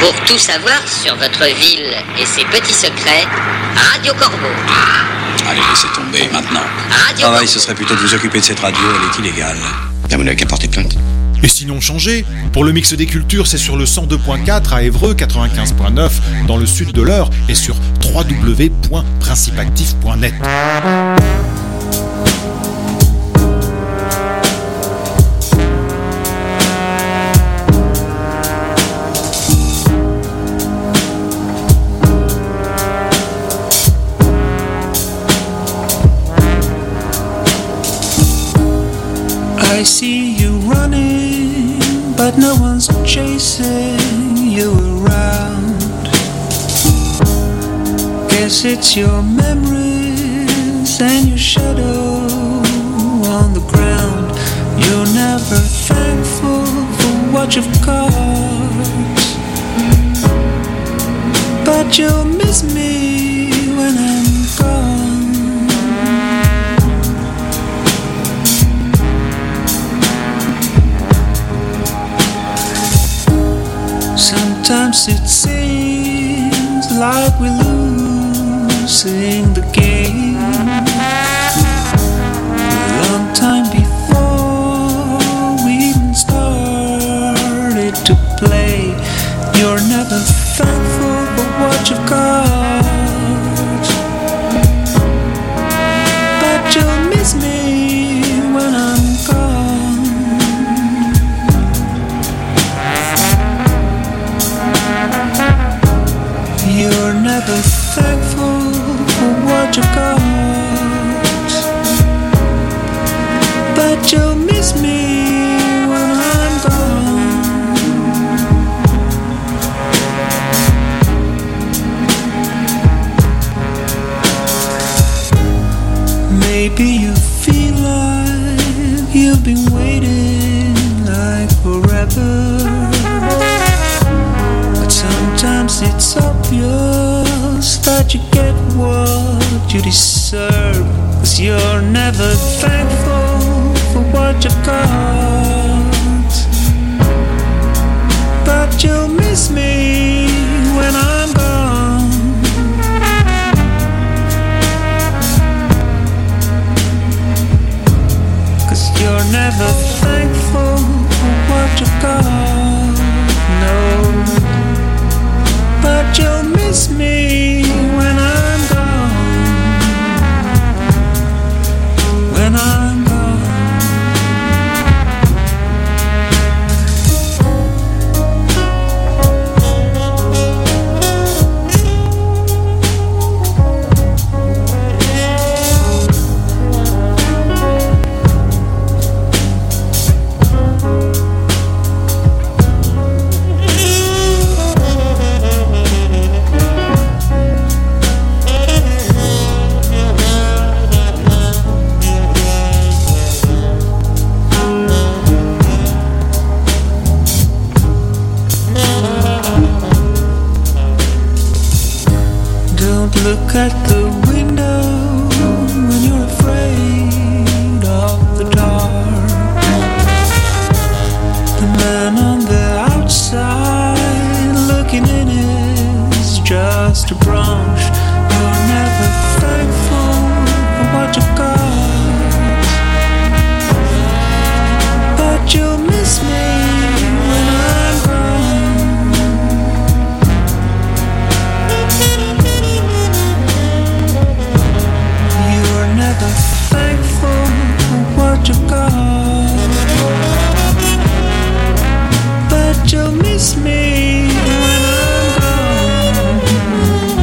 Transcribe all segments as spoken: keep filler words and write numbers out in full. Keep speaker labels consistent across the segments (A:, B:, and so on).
A: Pour tout savoir sur votre ville et ses petits secrets, Radio Corbeau.
B: Ah, allez, laissez tomber maintenant.
A: Radio
B: Travail,
A: Corbeau.
B: ce serait plutôt de vous occuper de cette radio, elle est illégale. Ah, vous n'avez qu'à porter plainte.
C: Et sinon changez. Pour le mix des cultures, c'est sur le cent deux point quatre à Évreux, quatre-vingt-quinze point neuf dans le sud de l'Eure et sur w w w point principactif point net.
D: I see you running, but no one's chasing you around. Guess it's your memories and your shadow on the ground. You're never thankful for what you've got, but you'll miss me when I'm gone. Sometimes it seems like we're losing the game. A long time before we even started to play. You're never thankful for what you've got, but you'll miss me when I'm gone. You're never thankful for what you got, but you'll miss me when I'm gone. Maybe you feel like you've been waiting like forever, sometimes it's obvious that you get what you deserve, 'cause you're never thankful for what you got, but you'll miss me when I'm gone. Cause you're never thankful for what you got, no, but you'll miss me when I'm gone, when I'm gone. Look at the window when you're afraid of the dark. The man on the outside looking in is just a branch. You're never thankful for what you got, but you'll miss me when I'm gone. Never thankful for what you got, but you'll miss me when I'm gone.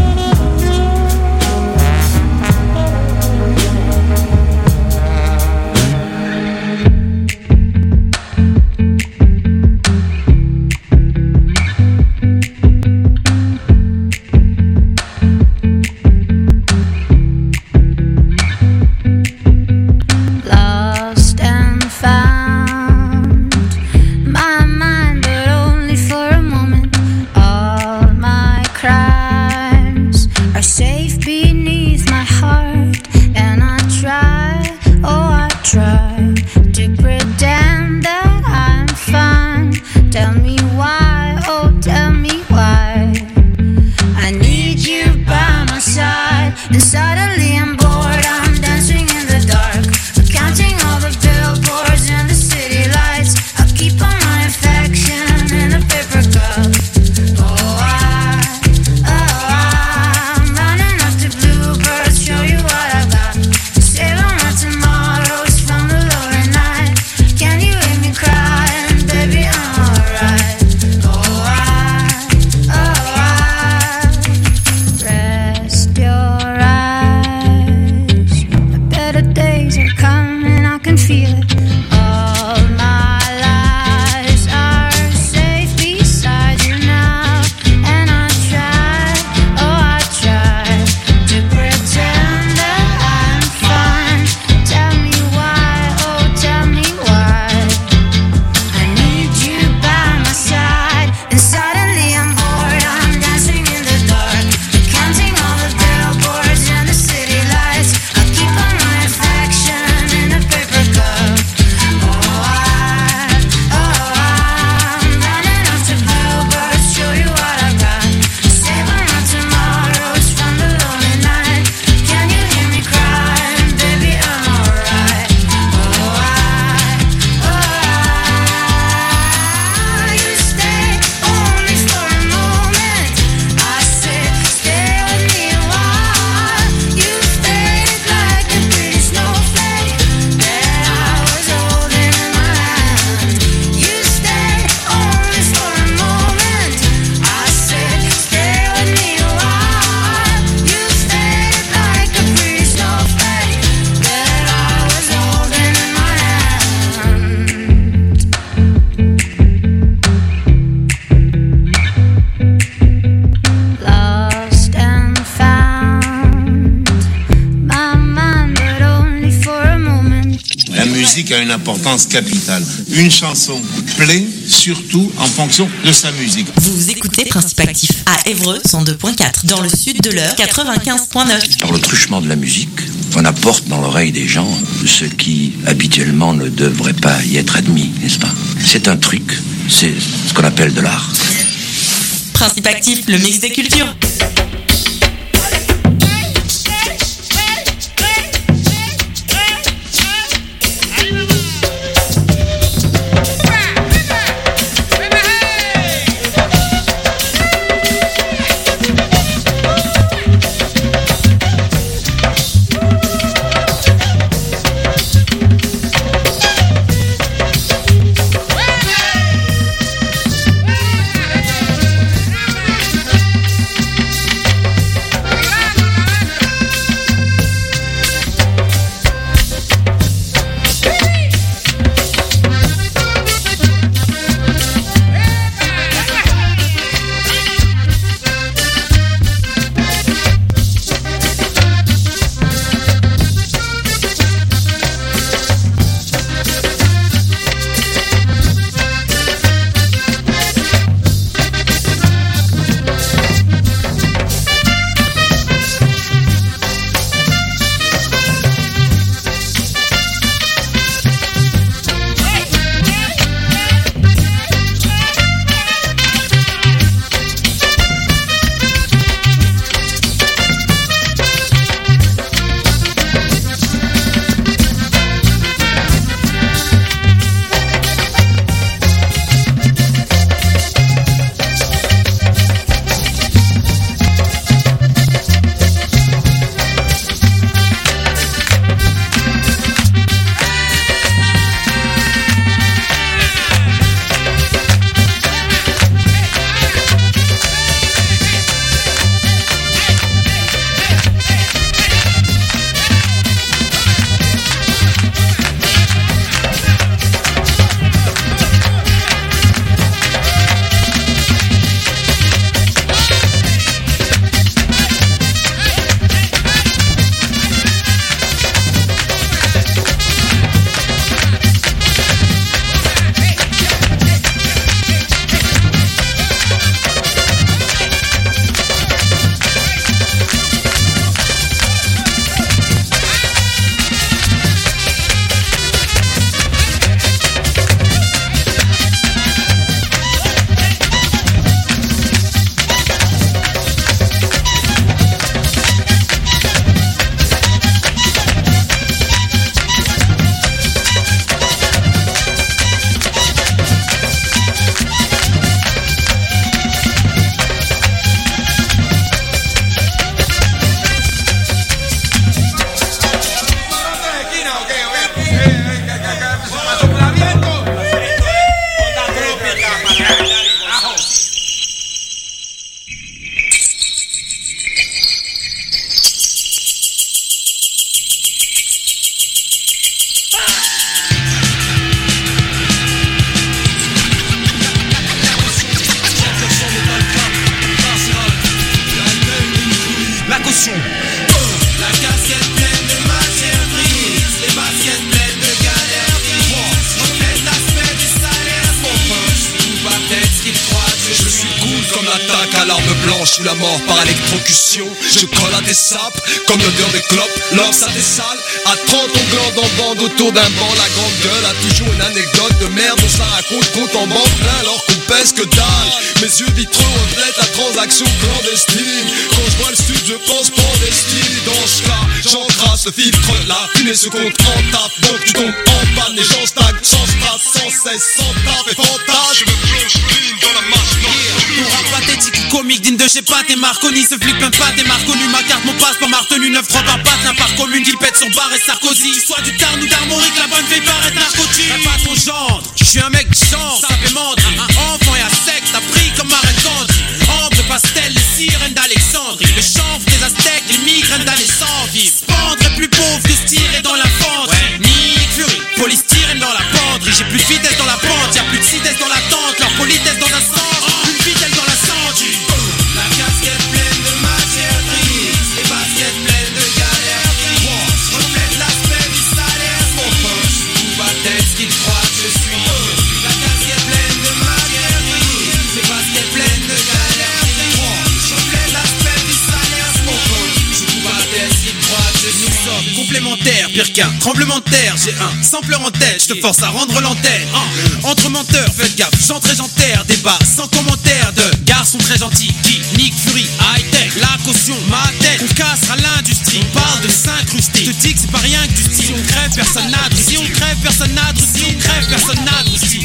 E: Tell me why, oh tell me why. musique a une importance capitale. Une chanson plaît surtout en fonction de sa musique.
F: Vous écoutez Principe Actif à Évreux cent deux point quatre, dans le sud de l'Eure quatre-vingt-quinze point neuf.
B: Par le truchement de la musique, on apporte dans l'oreille des gens ce qui habituellement ne devrait pas y être admis, n'est-ce pas? C'est un truc, c'est ce qu'on appelle de l'art.
F: Principe Actif, le mix des cultures.
G: Sous la mort par électrocution, je colle à tes sapes comme l'odeur des clopes. L'or ça des sales, à trente on glande en bande autour d'un banc. La grande gueule a toujours une anecdote de merde. On se la raconte, compte en banque plein alors qu'on pèse que dalle. Mes yeux vitreux reflètent la transaction clandestine. Quand je vois le sud je pense clandestine. Dans ce cas, j'encrasse le filtre, la fumée se compte en tape. Donc tu tombes en panne, les gens stagnent sans strass, sans cesse, sans tape et fantasme. Je me plonge clean dans la masse noire.
H: Pour rap pathétique ou comique, digne de chez Pat et Marconi. Ce flic plein de pattes et Marconi. Ma carte, mon passeport, ma retenue, neuf trois par patte. Un par commune qui pète son bar et Sarkozy. Soit du Tarn ou d'Armorique, la bonne vieille paraît narcotique. Y'a pas ton gendre, j'suis un mec qui chante, ça fait mentir. Enfant et à sexe, t'as pris comme Marraine Gandhi. Ambre, pastel, les sirènes d'Alexandrie. Le chanvre des Aztèques, les migraines d'aller sans vivre. Pendre est plus pauvre que se tirer dans l'infanterie. Ouais. Nick Fury, polystyrène dans la penderie. J'ai plus de vitesse dans la pente, y'a plus de citesse dans la tente. Leur politesse dans un sens, une vitesse dans la cendue. La casquette pleine de matière grise, les baskets pleines de galères grises. Reflète l'aspect du salaire, mon poche, tout va pire qu'un tremblement de terre. J'ai un sampleur en tête, je te force à rendre l'antenne. uh. Entre menteurs, faites gaffe, j'entre et j'enterre. Débat sans commentaire de garçons très gentils qui nique Fury, high-tech. La caution, ma tête, on cassera l'industrie. On parle de s'incruster, je te dis que c'est pas rien que du style. Si on crève, personne n'a de Si on crève, personne n'a de Si on crève, personne n'a de style.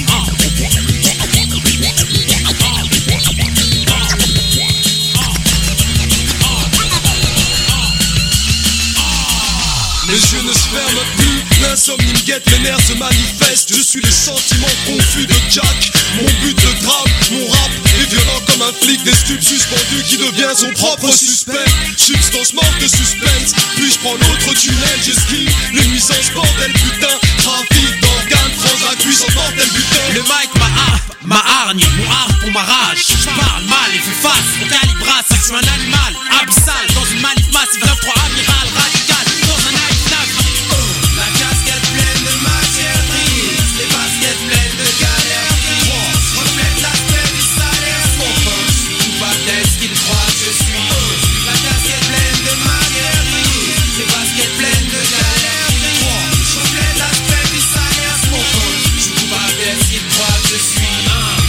G: Mes yeux ne se ferment plus, l'insomnie me guette, mes nerfs se manifestent. Je suis les sentiments confus de Jack. Mon but de drame, mon rap est violent comme un flic des stupes suspendu qui devient son propre suspect. Substance morte de suspense, puis je prends l'autre tunnel, j'esquive les nuisances bordel putain. Trafic d'organes, transac, puissance mortel butin.
H: Le mic, ma harpe, ma hargne, mon harpe pour ma rage. Je parle mal et fais face au calibrage, je suis un animal abyssal dans une manif massive, neuf trois amiral radical. Dans un night nap, la casquette pleine de matière grise, les baskets pleines de galères grises. Reflète l'aspect du salaire, mon pote, je suis coupable d'être ce qu'il croit que je suis. La casquette pleine de matière grise, les baskets pleines de galères grises. Reflète l'aspect du salaire, mon pote, je suis coupable d'être ce qu'il croit que je suis. Un,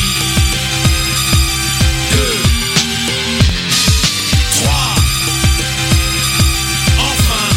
H: deux, trois, enfin.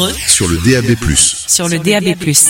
F: Évreux
I: sur le D A B plus.
F: Sur le D A B plus.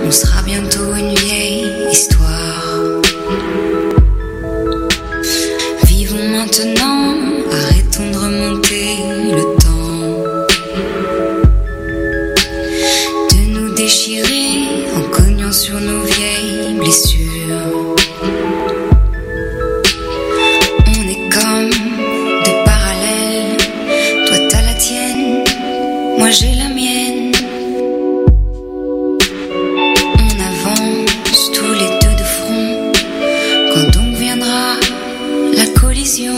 I: on sera bientôt une vieille histoire. Vivons maintenant, arrêtons de remonter le temps, de nous déchirer en cognant sur nos vieilles blessures. On est comme deux parallèles, toi t'as la tienne, moi j'ai la mienne. On avance tous les deux de front, quand donc viendra la collision.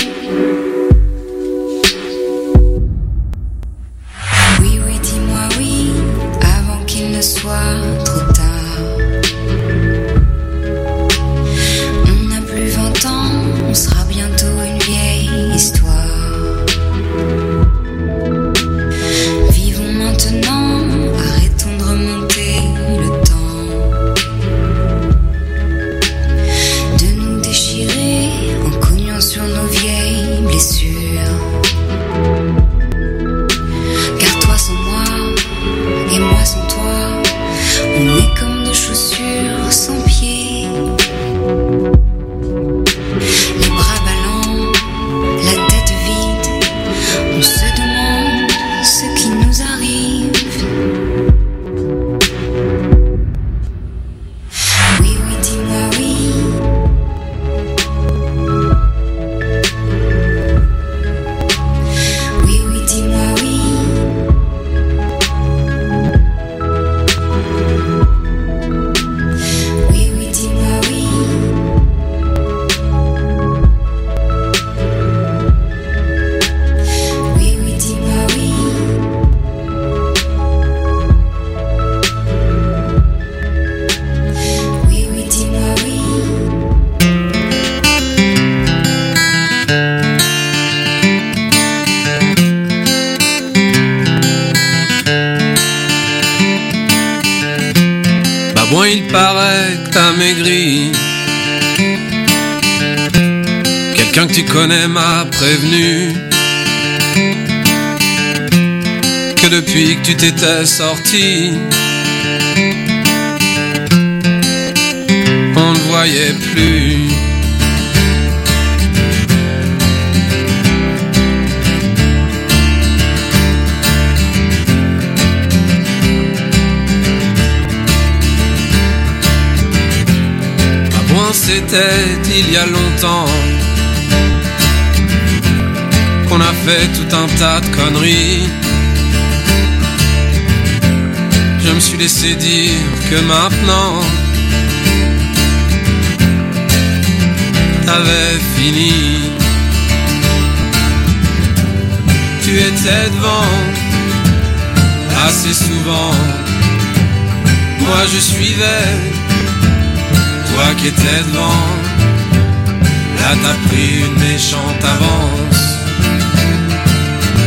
I: Oui, oui, dis-moi oui, avant qu'il ne soit trop tard. On n'a plus vingt ans, on sera bientôt une vieille histoire. Vivons maintenant, arrêtons de remonter le temps, de nous déchirer en cognant sur nos vieilles blessures. Car toi sans moi, et moi sans toi, on est comme deux chaussures sans pied. Les bras ballants, la tête vide, on se demande ce qui nous arrive. Oui, oui, dis-moi oui. Oui, oui, dis-moi oui. Oui, oui, dis-moi oui. Oui, oui, dis-moi oui. Oui, oui, dis-moi oui.
J: Bah bon, il paraît que t'as maigri. Quelqu'un que tu connais m'a prévenu que depuis que tu t'étais sorti, on ne voyait plus. Ah bon, c'était il y a longtemps qu'on a fait tout un tas de conneries. Je me suis laissé dire que maintenant t'avais fini. Tu étais devant assez souvent, moi je suivais, toi qui étais devant. Là t'as pris une méchante avance.